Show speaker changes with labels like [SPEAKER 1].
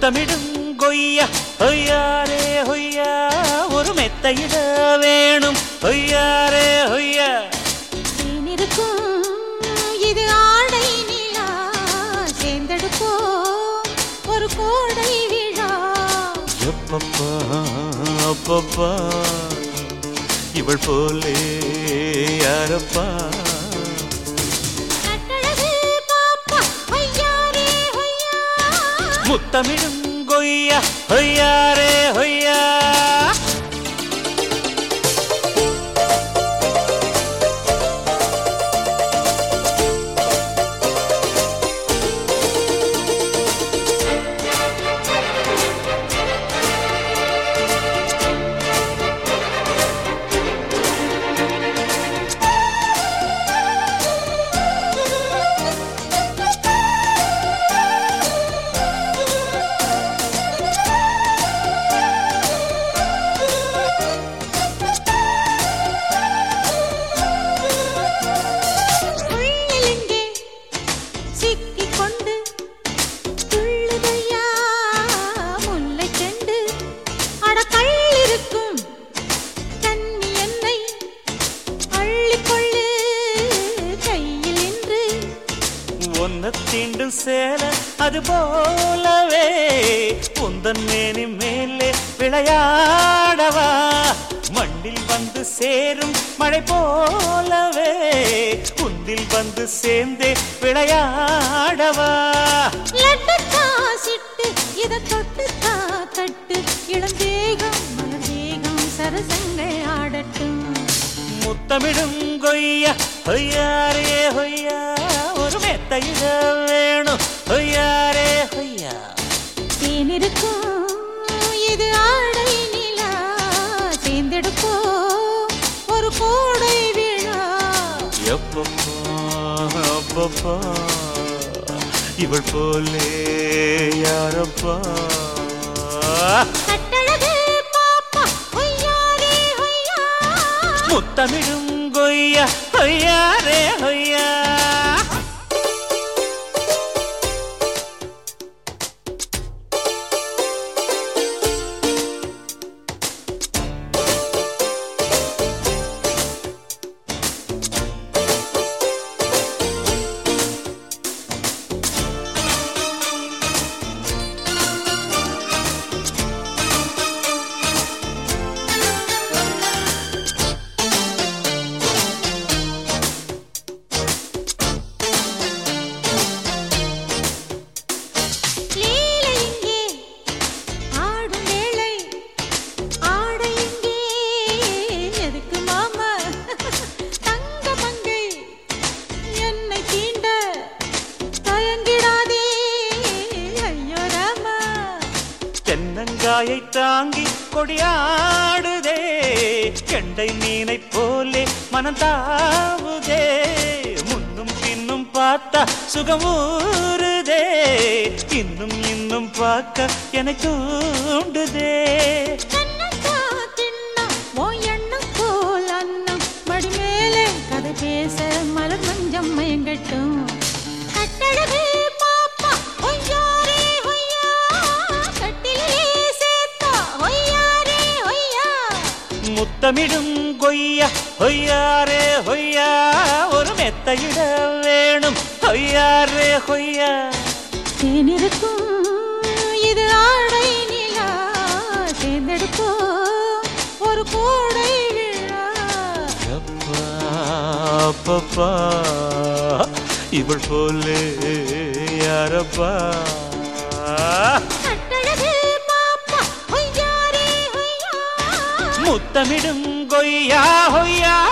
[SPEAKER 1] முத்தமிடும் கொய்யா ஹொய்யாரே ஹொய்யா ஒரு மெத்தையிட வேணும் ஹொய்யாரே ஹொய்யா
[SPEAKER 2] இருக்கும் இது ஆடை நிலா சேர்ந்தெடுப்போம் ஒரு கோடை விழா
[SPEAKER 1] எப்பப்பா அப்பப்பா இவள் போலே யாரப்பா முத்தமிடும் கொய்யா ஹொய்யாரே ஹொய்யா தீண்டும் சேல அது போலவே உந்தன் மேனி மேலே விளையாடவா மண்ணில் வந்து சேரும் மழை போலவே உந்தில் வந்து சேர்ந்தே விளையாடவா
[SPEAKER 2] சிட்டு இத தொட்டு தட்டு இளந்தேகம் மலர்தேகம் சரசங்கள் ஆடட்டும்
[SPEAKER 1] முத்தமிடும் கொய்யா ஹொய்யாரே ஹொய்யா ஒரு மெத்தையிட வேணும் ஹொய்யாரே ஹொய்யா
[SPEAKER 2] தேனிருக்கும் இது ஆடை நிலா சேர்ந்தெடுப்போ ஒரு கோடை விழா
[SPEAKER 1] எப்பப்பா அப்பப்பா இவள் போலே யாரப்பா
[SPEAKER 2] கட்டழகு பாப்பா ஹொய்யாரே ஹொய்யா
[SPEAKER 1] முத்தமிடும் கொய்யா ஹொய்யாரே ஹொய்யா தென்னங்காயை தாங்கி கொடியாடுதே கெண்டை மீனை போலே மனந்தாவுதே முன்னும் பின்னும் பார்த்தா சுகமூறுதே இன்னும் இன்னும் பார்க்க என தூண்டுதே
[SPEAKER 2] மடிமேலே கதை பேச மலர் மஞ்சம் மயங்கட்டும் கட்டழகு பாப்பா ஹொய்யாரே ஹொய்யா கட்டிலே சேத்தா ஹொய்யாரே ஹொய்யா
[SPEAKER 1] முத்தமிடும் கொய்யா ஹொய்யாரே ஹொய்யா ஒரு மெத்தையிட வேணும் ஹொய்யாரே ஹொய்யா
[SPEAKER 2] தேனிருக்கும் இது ஆடை நிலா சேர்ந்தெடுப்போ ஒரு கோடை விழா
[SPEAKER 1] அப்பப்பா இவள் போலே யாரப்பா
[SPEAKER 2] கட்டழகு பாப்பா ஹொய்யாரே ஹொய்யா
[SPEAKER 1] முத்தமிடும் கொய்யா ஹொய்யா